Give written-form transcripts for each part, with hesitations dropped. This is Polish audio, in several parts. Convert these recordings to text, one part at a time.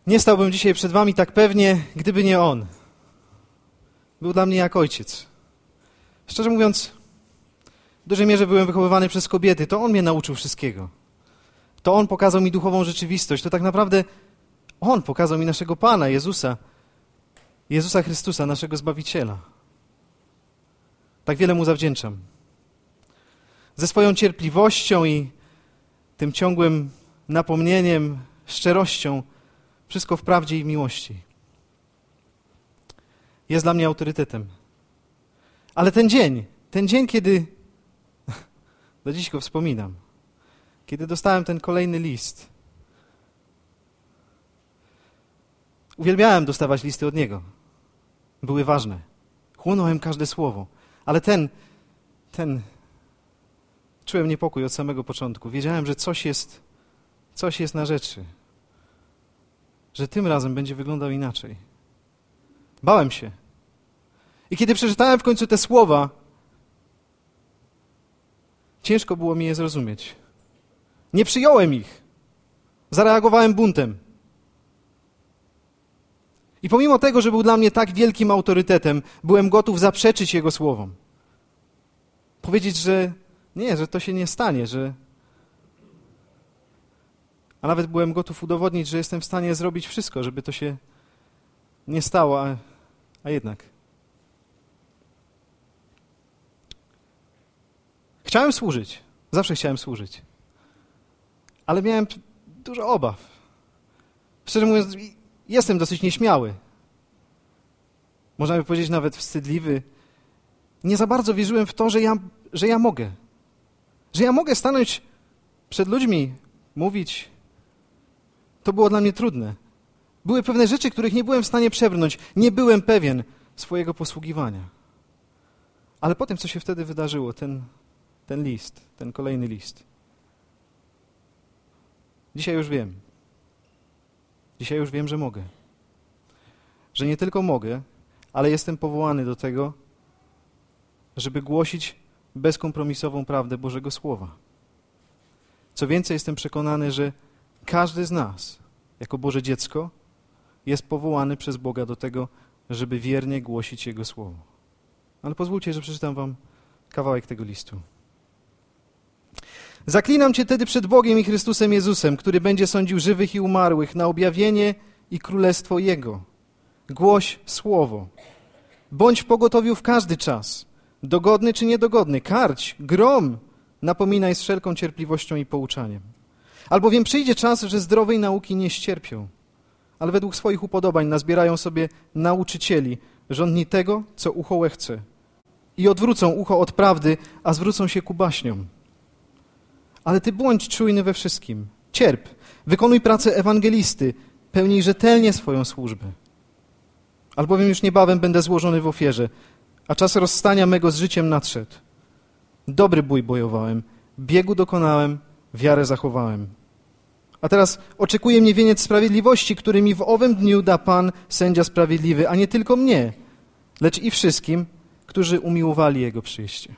Nie stałbym dzisiaj przed wami tak pewnie, gdyby nie on. Był dla mnie jak ojciec. Szczerze mówiąc, w dużej mierze byłem wychowywany przez kobiety. To on mnie nauczył wszystkiego. To on pokazał mi duchową rzeczywistość. To tak naprawdę on pokazał mi naszego Pana, Jezusa Chrystusa, naszego Zbawiciela. Tak wiele mu zawdzięczam. Ze swoją cierpliwością i tym ciągłym napomnieniem, szczerością, wszystko w prawdzie i w miłości. Jest dla mnie autorytetem. Ale ten dzień, kiedy, do dziś go wspominam, kiedy dostałem ten kolejny list, uwielbiałem dostawać listy od niego. Były ważne. Chłonąłem każde słowo. Ale czułem niepokój od samego początku. Wiedziałem, że coś jest na rzeczy. Że tym razem będzie wyglądał inaczej. Bałem się. I kiedy przeczytałem w końcu te słowa, ciężko było mi je zrozumieć. Nie przyjąłem ich. Zareagowałem buntem. I pomimo tego, że był dla mnie tak wielkim autorytetem, byłem gotów zaprzeczyć jego słowom. Powiedzieć, że nie, że to się nie stanie, a nawet byłem gotów udowodnić, że jestem w stanie zrobić wszystko, żeby to się nie stało, a jednak. Chciałem służyć. Zawsze chciałem służyć. Ale miałem dużo obaw. Szczerze mówiąc, jestem dosyć nieśmiały. Można by powiedzieć nawet wstydliwy. Nie za bardzo wierzyłem w to, że ja mogę. Że ja mogę stanąć przed ludźmi, mówić. To było dla mnie trudne. Były pewne rzeczy, których nie byłem w stanie przebrnąć. Nie byłem pewien swojego posługiwania. Ale po tym, co się wtedy wydarzyło, ten list, ten kolejny list. Dzisiaj już wiem. Dzisiaj już wiem, że mogę. Że nie tylko mogę, ale jestem powołany do tego, żeby głosić bezkompromisową prawdę Bożego Słowa. Co więcej, jestem przekonany, że każdy z nas, jako Boże dziecko, jest powołany przez Boga do tego, żeby wiernie głosić Jego Słowo. Ale pozwólcie, że przeczytam wam kawałek tego listu. Zaklinam cię tedy przed Bogiem i Chrystusem Jezusem, który będzie sądził żywych i umarłych na objawienie i królestwo Jego. Głoś Słowo. Bądź w pogotowiu w każdy czas, dogodny czy niedogodny, karć, grom, napominaj z wszelką cierpliwością i pouczaniem. Albowiem przyjdzie czas, że zdrowej nauki nie ścierpią, ale według swoich upodobań nazbierają sobie nauczycieli, żądni tego, co ucho łechce, i odwrócą ucho od prawdy, a zwrócą się ku baśniom. Ale ty bądź czujny we wszystkim. Cierp, wykonuj pracę ewangelisty, pełnij rzetelnie swoją służbę. Albowiem już niebawem będę złożony w ofierze, a czas rozstania mego z życiem nadszedł. Dobry bój bojowałem, biegu dokonałem, wiarę zachowałem. A teraz oczekuje mnie wieniec sprawiedliwości, który mi w owym dniu da Pan, sędzia sprawiedliwy, a nie tylko mnie, lecz i wszystkim, którzy umiłowali Jego przyjście.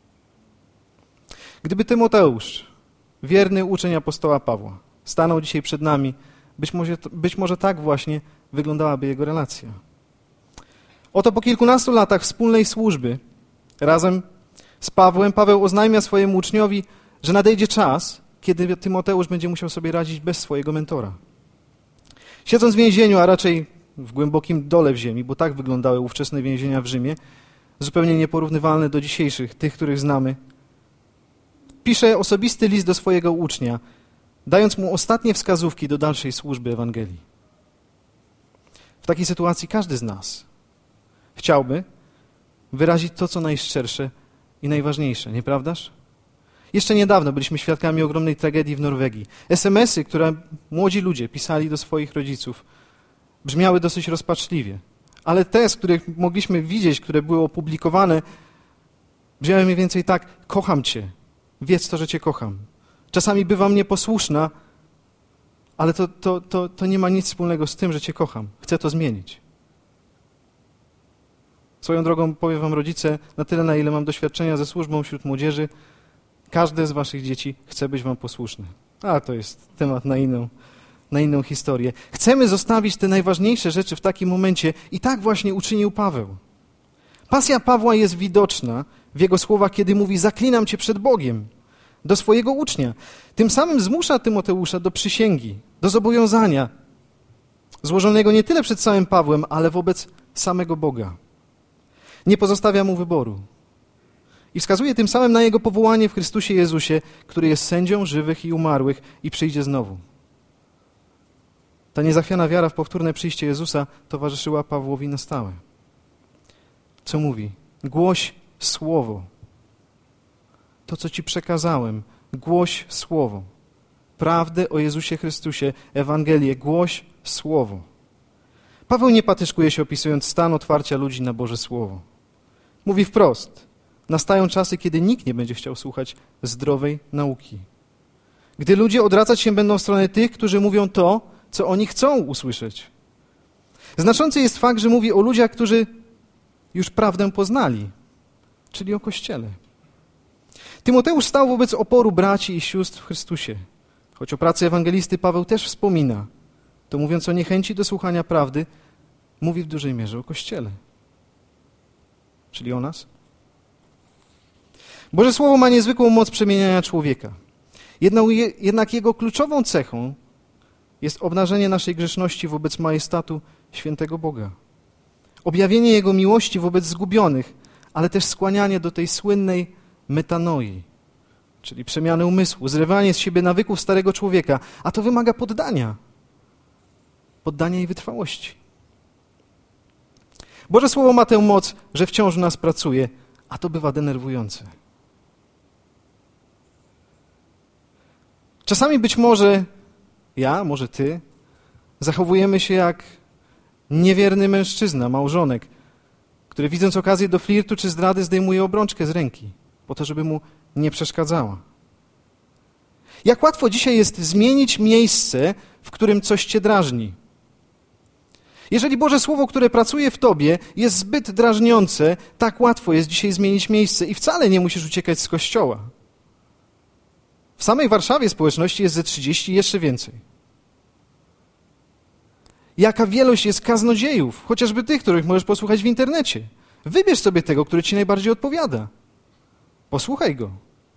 Gdyby Tymoteusz, wierny uczeń apostoła Pawła, stanął dzisiaj przed nami, być może tak właśnie wyglądałaby jego relacja. Oto po kilkunastu latach wspólnej służby razem z Pawłem, Paweł oznajmia swojemu uczniowi, że nadejdzie czas, kiedy Tymoteusz będzie musiał sobie radzić bez swojego mentora. Siedząc w więzieniu, a raczej w głębokim dole w ziemi, bo tak wyglądały ówczesne więzienia w Rzymie, zupełnie nieporównywalne do dzisiejszych, tych, których znamy, pisze osobisty list do swojego ucznia, dając mu ostatnie wskazówki do dalszej służby Ewangelii. W takiej sytuacji każdy z nas chciałby wyrazić to, co najszczersze i najważniejsze, nieprawdaż? Jeszcze niedawno byliśmy świadkami ogromnej tragedii w Norwegii. SMS-y, które młodzi ludzie pisali do swoich rodziców, brzmiały dosyć rozpaczliwie. Ale te, z których mogliśmy widzieć, które były opublikowane, brzmiały mniej więcej tak: kocham cię, wiedz to, że cię kocham. Czasami bywam nieposłuszna, ale to nie ma nic wspólnego z tym, że cię kocham. Chcę to zmienić. Swoją drogą powiem wam, rodzice, na tyle, na ile mam doświadczenia ze służbą wśród młodzieży, każde z waszych dzieci chce być wam posłuszne. A to jest temat na inną historię. Chcemy zostawić te najważniejsze rzeczy w takim momencie i tak właśnie uczynił Paweł. Pasja Pawła jest widoczna w jego słowach, kiedy mówi: zaklinam cię przed Bogiem, do swojego ucznia. Tym samym zmusza Tymoteusza do przysięgi, do zobowiązania, złożonego nie tyle przed samym Pawłem, ale wobec samego Boga. Nie pozostawia mu wyboru. I wskazuje tym samym na jego powołanie w Chrystusie Jezusie, który jest sędzią żywych i umarłych i przyjdzie znowu. Ta niezachwiana wiara w powtórne przyjście Jezusa towarzyszyła Pawłowi na stałe. Co mówi? Głoś słowo. To, co ci przekazałem, głoś słowo. Prawdę o Jezusie Chrystusie, Ewangelię, głoś słowo. Paweł nie patyszkuje się, opisując stan otwarcia ludzi na Boże Słowo. Mówi wprost: nastają czasy, kiedy nikt nie będzie chciał słuchać zdrowej nauki. Gdy ludzie odradzać się będą w stronę tych, którzy mówią to, co oni chcą usłyszeć. Znaczący jest fakt, że mówi o ludziach, którzy już prawdę poznali, czyli o Kościele. Tymoteusz stał wobec oporu braci i sióstr w Chrystusie. Choć o pracy ewangelisty Paweł też wspomina, to mówiąc o niechęci do słuchania prawdy, mówi w dużej mierze o Kościele. Czyli o nas. Boże Słowo ma niezwykłą moc przemieniania człowieka. Jednak jego kluczową cechą jest obnażenie naszej grzeszności wobec majestatu świętego Boga. Objawienie Jego miłości wobec zgubionych, ale też skłanianie do tej słynnej metanoi, czyli przemiany umysłu, zrywanie z siebie nawyków starego człowieka, a to wymaga poddania i wytrwałości. Boże Słowo ma tę moc, że wciąż w nas pracuje, a to bywa denerwujące. Czasami być może ja, może ty, zachowujemy się jak niewierny mężczyzna, małżonek, który widząc okazję do flirtu czy zdrady zdejmuje obrączkę z ręki, po to, żeby mu nie przeszkadzała. Jak łatwo dzisiaj jest zmienić miejsce, w którym coś cię drażni. Jeżeli Boże Słowo, które pracuje w tobie, jest zbyt drażniące, tak łatwo jest dzisiaj zmienić miejsce i wcale nie musisz uciekać z kościoła. W samej Warszawie społeczności jest ze 30 i jeszcze więcej. Jaka wielość jest kaznodziejów, chociażby tych, których możesz posłuchać w internecie. Wybierz sobie tego, który ci najbardziej odpowiada. Posłuchaj go.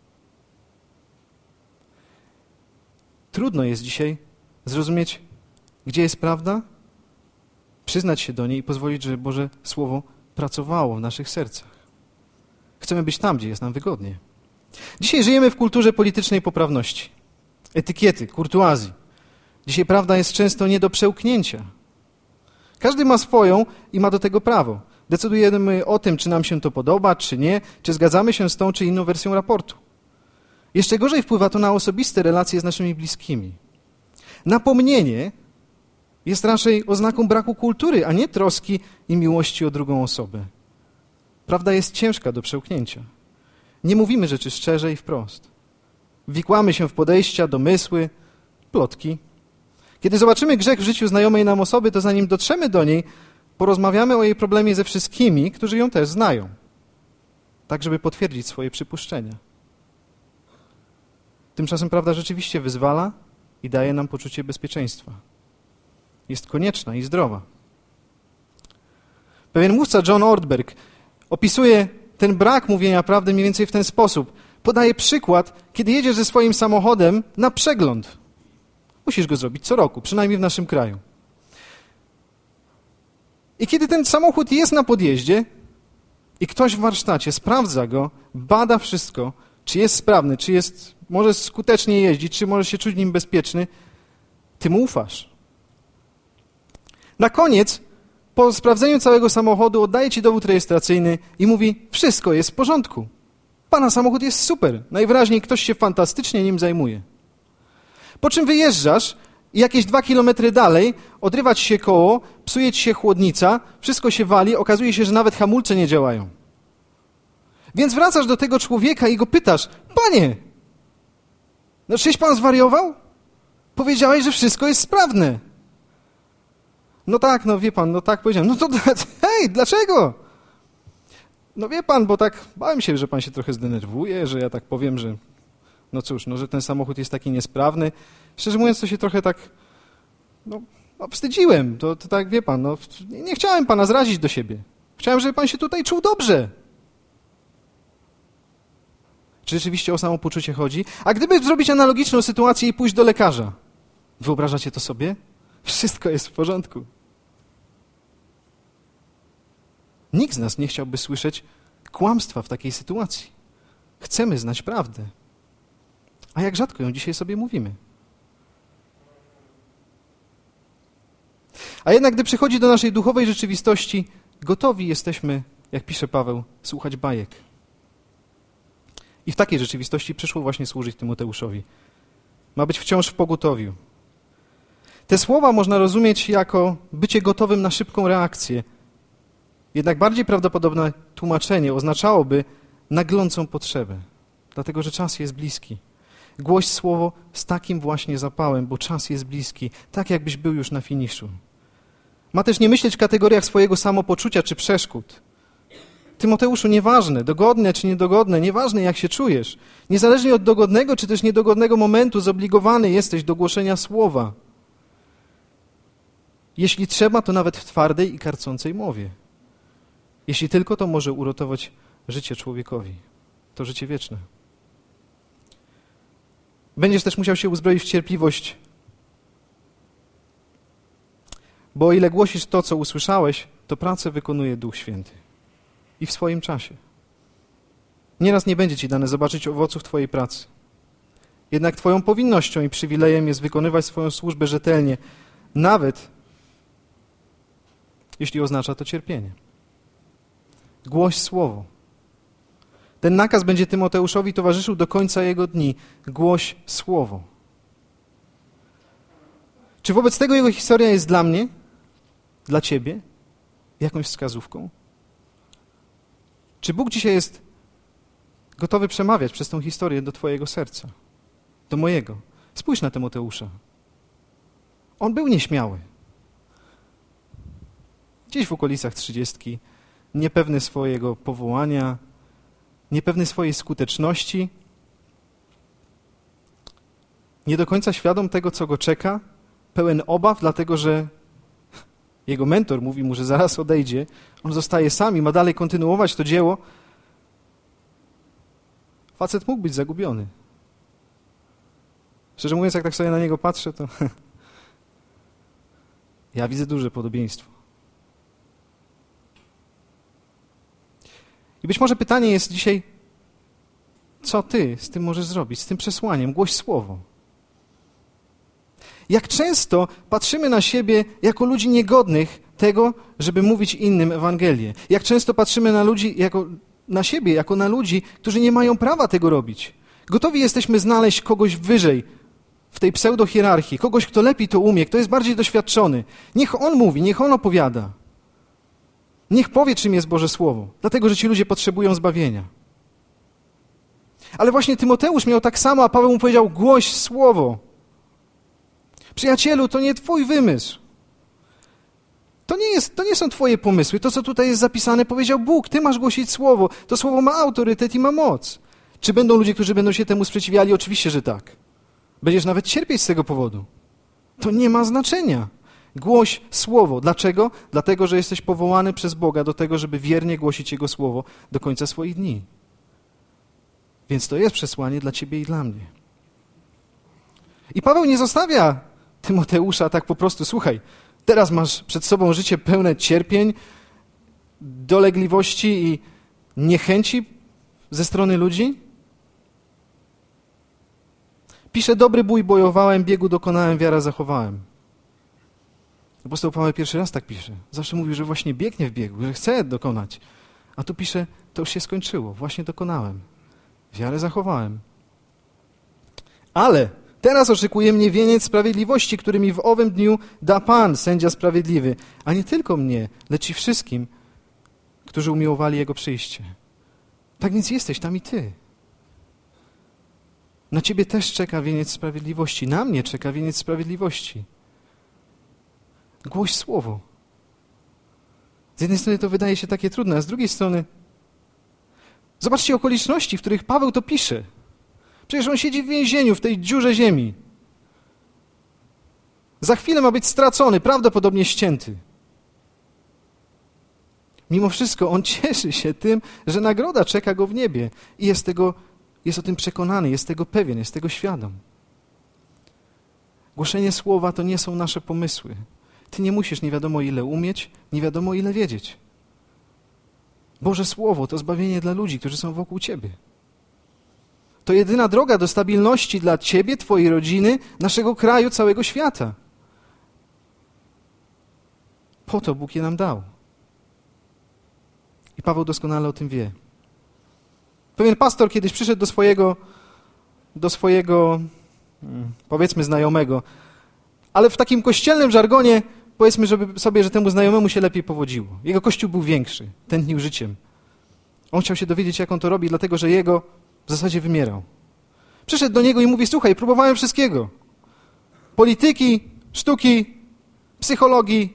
Trudno jest dzisiaj zrozumieć, gdzie jest prawda, przyznać się do niej i pozwolić, żeby Boże Słowo pracowało w naszych sercach. Chcemy być tam, gdzie jest nam wygodnie. Dzisiaj żyjemy w kulturze politycznej poprawności, etykiety, kurtuazji. Dzisiaj prawda jest często nie do przełknięcia. Każdy ma swoją i ma do tego prawo. Decydujemy o tym, czy nam się to podoba, czy nie, czy zgadzamy się z tą czy inną wersją raportu. Jeszcze gorzej wpływa to na osobiste relacje z naszymi bliskimi. Napomnienie jest raczej oznaką braku kultury, a nie troski i miłości o drugą osobę. Prawda jest ciężka do przełknięcia. Nie mówimy rzeczy szczerze i wprost. Wikłamy się w podejścia, domysły, plotki. Kiedy zobaczymy grzech w życiu znajomej nam osoby, to zanim dotrzemy do niej, porozmawiamy o jej problemie ze wszystkimi, którzy ją też znają. Tak, żeby potwierdzić swoje przypuszczenia. Tymczasem prawda rzeczywiście wyzwala i daje nam poczucie bezpieczeństwa. Jest konieczna i zdrowa. Pewien mówca, John Ortberg, opisuje ten brak mówienia prawdy mniej więcej w ten sposób. Podaje przykład, kiedy jedziesz ze swoim samochodem na przegląd. Musisz go zrobić co roku, przynajmniej w naszym kraju. I kiedy ten samochód jest na podjeździe i ktoś w warsztacie sprawdza go, bada wszystko, czy jest sprawny, czy może skutecznie jeździć, czy może się czuć nim bezpieczny, ty mu ufasz. Na koniec, po sprawdzeniu całego samochodu, oddaje ci dowód rejestracyjny i mówi: wszystko jest w porządku. Pana samochód jest super. Najwyraźniej ktoś się fantastycznie nim zajmuje. Po czym wyjeżdżasz i jakieś 2 kilometry dalej odrywa ci się koło, psuje ci się chłodnica, wszystko się wali, okazuje się, że nawet hamulce nie działają. Więc wracasz do tego człowieka i go pytasz: panie, no czyś pan zwariował? Powiedziałeś, że wszystko jest sprawne. No tak, no wie pan, no tak powiedziałem. No to hej, dlaczego? No wie pan, bo tak bałem się, że pan się trochę zdenerwuje, że ja tak powiem, że no cóż, no że ten samochód jest taki niesprawny. Szczerze mówiąc, to się trochę tak wstydziłem, to tak wie pan, nie chciałem pana zrazić do siebie. Chciałem, żeby pan się tutaj czuł dobrze. Czy rzeczywiście o samopoczucie chodzi? A gdyby zrobić analogiczną sytuację i pójść do lekarza, wyobrażacie to sobie? Wszystko jest w porządku. Nikt z nas nie chciałby słyszeć kłamstwa w takiej sytuacji. Chcemy znać prawdę. A jak rzadko ją dzisiaj sobie mówimy. A jednak, gdy przychodzi do naszej duchowej rzeczywistości, gotowi jesteśmy, jak pisze Paweł, słuchać bajek. I w takiej rzeczywistości przyszło właśnie służyć Tymoteuszowi. Ma być wciąż w pogotowiu. Te słowa można rozumieć jako bycie gotowym na szybką reakcję. Jednak bardziej prawdopodobne tłumaczenie oznaczałoby naglącą potrzebę, dlatego że czas jest bliski. Głoś słowo z takim właśnie zapałem, bo czas jest bliski, tak jakbyś był już na finiszu. Ma też nie myśleć w kategoriach swojego samopoczucia czy przeszkód. Tymoteuszu, nieważne, dogodne czy niedogodne, nieważne jak się czujesz, niezależnie od dogodnego czy też niedogodnego momentu zobligowany jesteś do głoszenia słowa. Jeśli trzeba, to nawet w twardej i karcącej mowie. Jeśli tylko to może uratować życie człowiekowi. To życie wieczne. Będziesz też musiał się uzbroić w cierpliwość, bo o ile głosisz to, co usłyszałeś, to pracę wykonuje Duch Święty. I w swoim czasie. Nieraz nie będzie ci dane zobaczyć owoców twojej pracy. Jednak twoją powinnością i przywilejem jest wykonywać swoją służbę rzetelnie, nawet jeśli oznacza to cierpienie. Głoś słowo. Ten nakaz będzie Tymoteuszowi towarzyszył do końca jego dni. Głoś słowo. Czy wobec tego jego historia jest dla mnie, dla ciebie, jakąś wskazówką? Czy Bóg dzisiaj jest gotowy przemawiać przez tą historię do twojego serca, do mojego? Spójrz na Tymoteusza. On był nieśmiały. Gdzieś w okolicach 30, niepewny swojego powołania, niepewny swojej skuteczności, nie do końca świadom tego, co go czeka, pełen obaw, dlatego że jego mentor mówi mu, że zaraz odejdzie, on zostaje sam i ma dalej kontynuować to dzieło. Facet mógł być zagubiony. Szczerze mówiąc, jak tak sobie na niego patrzę, to ja widzę duże podobieństwo. I być może pytanie jest dzisiaj, co ty z tym możesz zrobić, z tym przesłaniem? Głoś słowo. Jak często patrzymy na siebie jako ludzi niegodnych tego, żeby mówić innym Ewangelię. Jak często patrzymy na ludzi na siebie jako na ludzi, którzy nie mają prawa tego robić. Gotowi jesteśmy znaleźć kogoś wyżej w tej pseudohierarchii, kogoś, kto lepiej to umie, kto jest bardziej doświadczony. Niech on mówi, niech on opowiada. Niech powie, czym jest Boże Słowo, dlatego, że ci ludzie potrzebują zbawienia. Ale właśnie Tymoteusz miał tak samo, a Paweł mu powiedział, głoś Słowo. Przyjacielu, to nie twój wymysł. To nie są twoje pomysły. To, co tutaj jest zapisane, powiedział Bóg. Ty masz głosić Słowo. To Słowo ma autorytet i ma moc. Czy będą ludzie, którzy będą się temu sprzeciwiali? Oczywiście, że tak. Będziesz nawet cierpieć z tego powodu. To nie ma znaczenia. Głoś Słowo. Dlaczego? Dlatego, że jesteś powołany przez Boga do tego, żeby wiernie głosić Jego Słowo do końca swoich dni. Więc to jest przesłanie dla ciebie i dla mnie. I Paweł nie zostawia Tymoteusza tak po prostu, słuchaj, teraz masz przed sobą życie pełne cierpień, dolegliwości i niechęci ze strony ludzi. Pisze, dobry bój bojowałem, biegu dokonałem, wiarę zachowałem. Apostoł Paweł pierwszy raz tak pisze. Zawsze mówił, że właśnie biegnie w biegu, że chce dokonać. A tu pisze, to już się skończyło, właśnie dokonałem. Wiarę zachowałem. Ale teraz oczekuje mnie wieniec sprawiedliwości, który mi w owym dniu da Pan, sędzia sprawiedliwy. A nie tylko mnie, lecz i wszystkim, którzy umiłowali Jego przyjście. Tak więc jesteś tam i ty. Na ciebie też czeka wieniec sprawiedliwości. Na mnie czeka wieniec sprawiedliwości. Głoś Słowo. Z jednej strony to wydaje się takie trudne, a z drugiej strony zobaczcie okoliczności, w których Paweł to pisze. Przecież on siedzi w więzieniu, w tej dziurze ziemi. Za chwilę ma być stracony, prawdopodobnie ścięty. Mimo wszystko on cieszy się tym, że nagroda czeka go w niebie i jest o tym przekonany, jest tego pewien, jest tego świadom. Głoszenie słowa to nie są nasze pomysły. Ty nie musisz nie wiadomo ile umieć, nie wiadomo ile wiedzieć. Boże Słowo to zbawienie dla ludzi, którzy są wokół Ciebie. To jedyna droga do stabilności dla Ciebie, Twojej rodziny, naszego kraju, całego świata. Po to Bóg je nam dał. I Paweł doskonale o tym wie. Pewien pastor kiedyś przyszedł do swojego powiedzmy znajomego, ale w takim kościelnym żargonie powiedzmy sobie, że temu znajomemu się lepiej powodziło. Jego kościół był większy, tętnił życiem. On chciał się dowiedzieć, jak on to robi, dlatego że jego w zasadzie wymierał. Przyszedł do niego i mówi, słuchaj, próbowałem wszystkiego. Polityki, sztuki, psychologii.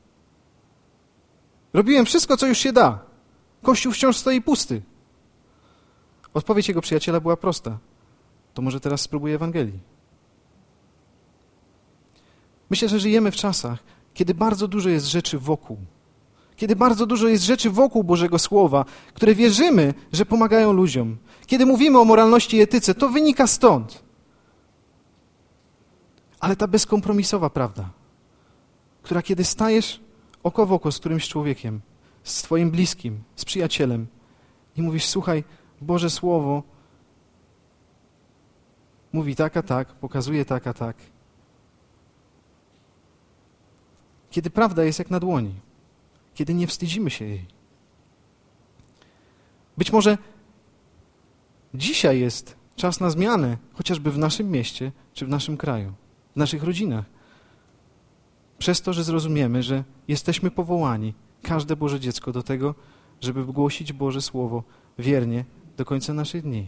Robiłem wszystko, co już się da. Kościół wciąż stoi pusty. Odpowiedź jego przyjaciela była prosta. To może teraz spróbuję Ewangelii. Myślę, że żyjemy w czasach, kiedy bardzo dużo jest rzeczy wokół. Kiedy bardzo dużo jest rzeczy wokół Bożego Słowa, które wierzymy, że pomagają ludziom. Kiedy mówimy o moralności i etyce, to wynika stąd. Ale ta bezkompromisowa prawda, która kiedy stajesz oko w oko z którymś człowiekiem, z twoim bliskim, z przyjacielem i mówisz, słuchaj, Boże Słowo mówi tak, a tak, pokazuje tak, a tak. Kiedy prawda jest jak na dłoni, kiedy nie wstydzimy się jej. Być może dzisiaj jest czas na zmianę, chociażby w naszym mieście czy w naszym kraju, w naszych rodzinach. Przez to, że zrozumiemy, że jesteśmy powołani, każde Boże dziecko, do tego, żeby głosić Boże Słowo wiernie do końca naszych dni.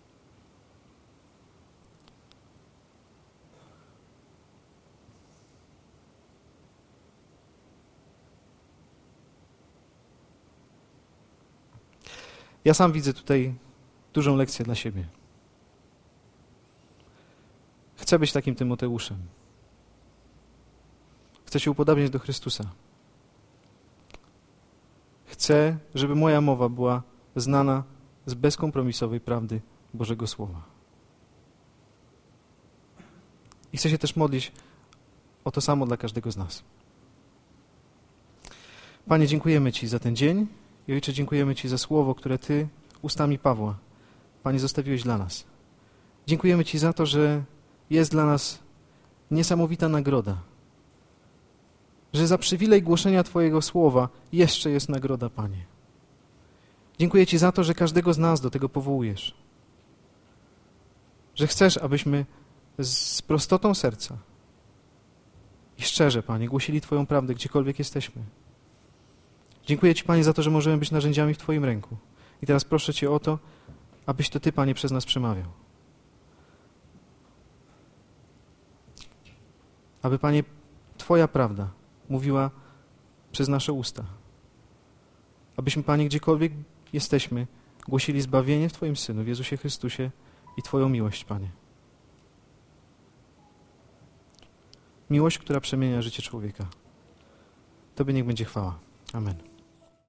Ja sam widzę tutaj dużą lekcję dla siebie. Chcę być takim Tymoteuszem. Chcę się upodabniać do Chrystusa. Chcę, żeby moja mowa była znana z bezkompromisowej prawdy Bożego Słowa. I chcę się też modlić o to samo dla każdego z nas. Panie, dziękujemy Ci za ten dzień i Ojcze, dziękujemy Ci za słowo, które Ty ustami Pawła, Panie, zostawiłeś dla nas. Dziękujemy Ci za to, że jest dla nas niesamowita nagroda, że za przywilej głoszenia Twojego słowa jeszcze jest nagroda, Panie. Dziękuję Ci za to, że każdego z nas do tego powołujesz. Że chcesz, abyśmy z prostotą serca i szczerze, Panie, głosili Twoją prawdę, gdziekolwiek jesteśmy. Dziękuję Ci, Panie, za to, że możemy być narzędziami w Twoim ręku. I teraz proszę Cię o to, abyś to Ty, Panie, przez nas przemawiał. Aby, Panie, Twoja prawda mówiła przez nasze usta. Abyśmy, Panie, gdziekolwiek jesteśmy, głosili zbawienie w Twoim Synu, w Jezusie Chrystusie i Twoją miłość, Panie. Miłość, która przemienia życie człowieka. Tobie niech będzie chwała. Amen.